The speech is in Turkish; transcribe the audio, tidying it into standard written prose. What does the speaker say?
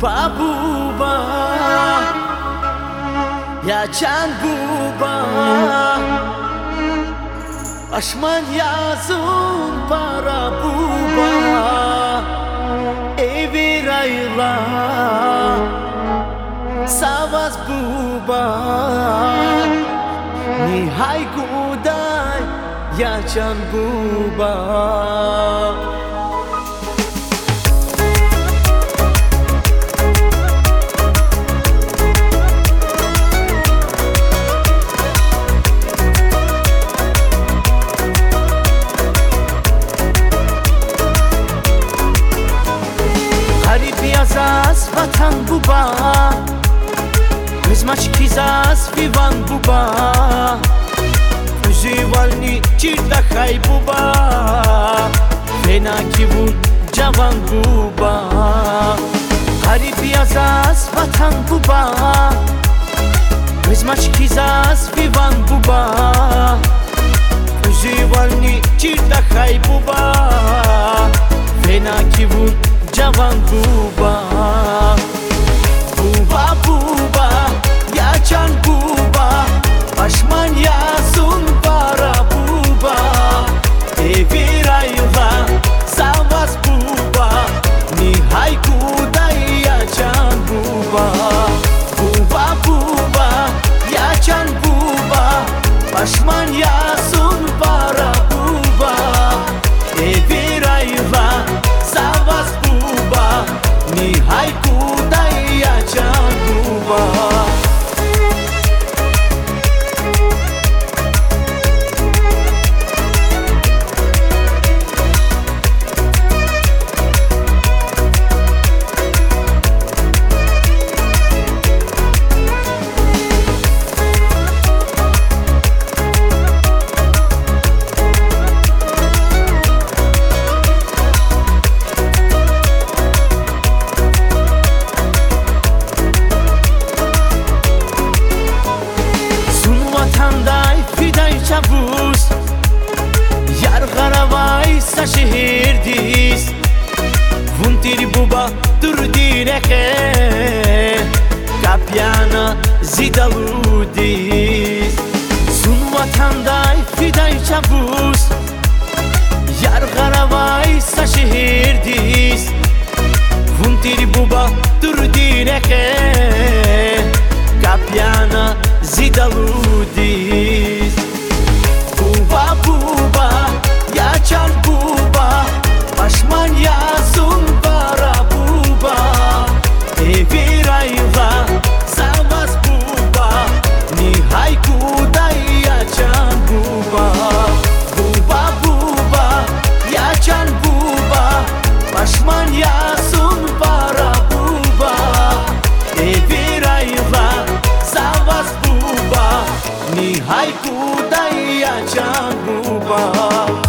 buba ya can buba aşman yazın para buba evi rayla savas buba nihai gudai ya can buba Yazas vatan buba Kızmaç kizas vivan buba Kuzivalni çirda hay buba Fena kivun cavan buba Harip yazas vatan buba Kızmaç kizas vivan buba Kuzivalni çirda hay buba Fena kivun cavan buba Buba buba ya can buba Aşman yazın para buba Evi rayla savas buba Nihai kudai ya can buba Buba buba ya can buba Aşman yazın para buba Evi rayla savas buba Nihai kudai ya can buba Çavuz Yar garavay sa şehirdiz Vuntiri buba dur direke Kapyana zidaludiz Sun vatanday fiday çavuz Yar garavay sa şehirdiz Vuntiri buba dur direke Kapyana zidaludiz Buba buba ya can buba Aşman yazın para buba Evi rayla savas buba Nihai kudai ya can buba Buba buba ya can buba Aşman yazın para buba Evi rayla savas buba Nihai kudai ya can buba